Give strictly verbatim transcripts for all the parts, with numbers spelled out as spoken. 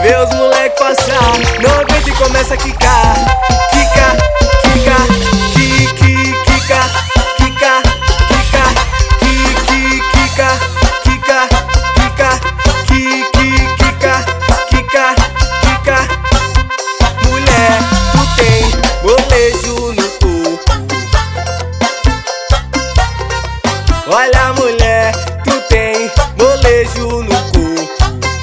vê os moleque passar, não aguenta e começa a quicar. Quica, quica, quique, quica, quica, quica, quique, quica, quica, quica, quique, quica, quica, quica. Mulher, tu tem molejo no corpo. Olha, mulher, tu tem molejo no corpo.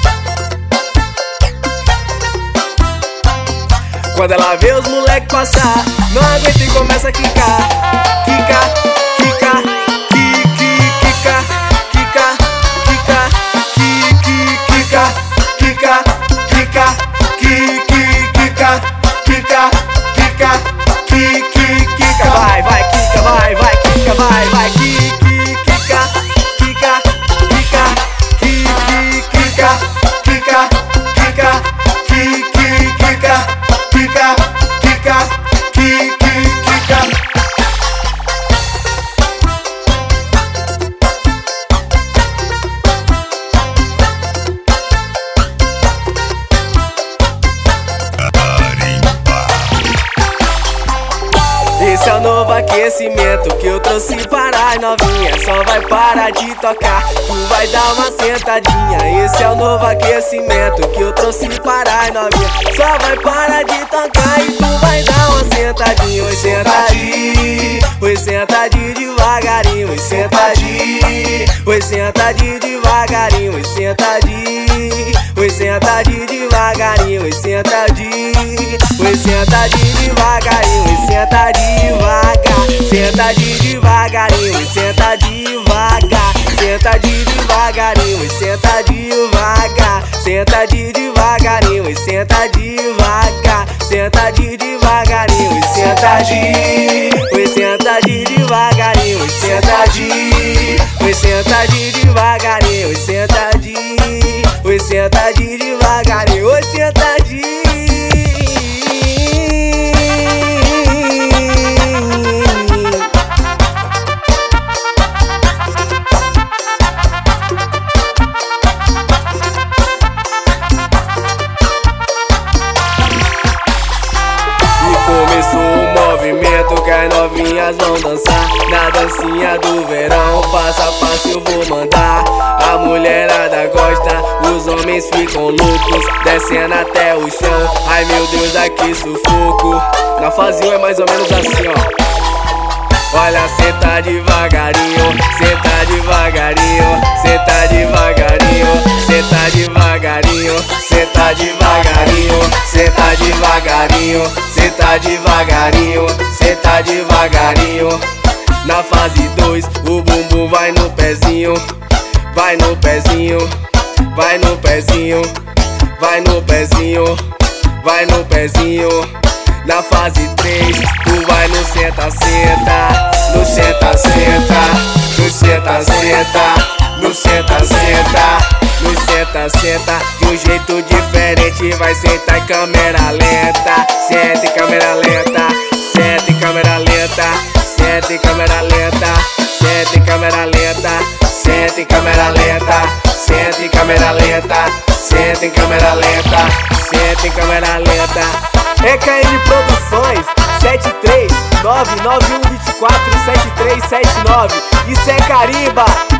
Quando ela vê os moleque passar, não aguenta e começa a quicar. Quica, quica, quique, quica, quica, quica, quique, quica, quica, quica, quique, quica, quica, quica, quique, quica. Vai, vai, quica, vai, vai, quica, vai, vai, quique, quica, quica, quica, quique, quica, quica, quica, quique, quica. Quica, quica, quique, quica. Esse é o novo aquecimento que eu trouxe para as novinhas. Só vai parar de tocar, tu vai dar uma sentadinha. Esse é o novo aquecimento que eu trouxe para as novinhas. Só vai parar de tocar e tu vai dar uma sentadinha. Oi, sentadinho, oi, sentadinho devagarinho. Oi, sentadinho, oi, sentadinho devagarinho. Oi, sentadinho, oi, sentadinho devagarinho. Oi, sentadinho, oi, sentadinho devagarinho. Oi, senta devagar, senta devagarinho. Oi, senta devagar, senta devagarinho. Oi, senta devagar, senta devagarinho. Oi, senta devagar, senta devagarinho. Oi, senta de, oi, senta devagarinho. Oi, senta de, oi, senta devagarinho. Oi, senta de, oi, senta devagarinho. Oi, senta de. Começou o movimento que as novinhas vão dançar. Na dancinha do verão, passo a passo eu vou mandar. A mulherada gosta, os homens ficam loucos, descendo até o chão. Ai meu Deus, aqui sufoco. Na fase um é mais ou menos assim, ó. Olha, senta devagarinho, senta devagarinho, senta devagarinho, senta devagarinho, senta devagarinho, senta devagarinho, senta devagarinho, senta devagarinho. Na fase dois, o bumbum vai no pezinho, vai no pezinho, vai no pezinho, vai no pezinho, vai no pezinho. Na fase três, tu vai no senta, senta, no senta, senta, no senta, senta, no senta, senta, no senta, senta. De um jeito diferente, vai sentar em câmera lenta. Senta em câmera lenta, senta em câmera lenta, senta em câmera lenta, senta em câmera lenta, senta em câmera lenta, senta em câmera lenta, senta em câmera lenta, senta em câmera lenta. E K M Produções, sete três nove nove um dois quatro sete três sete nove. Isso é carimba.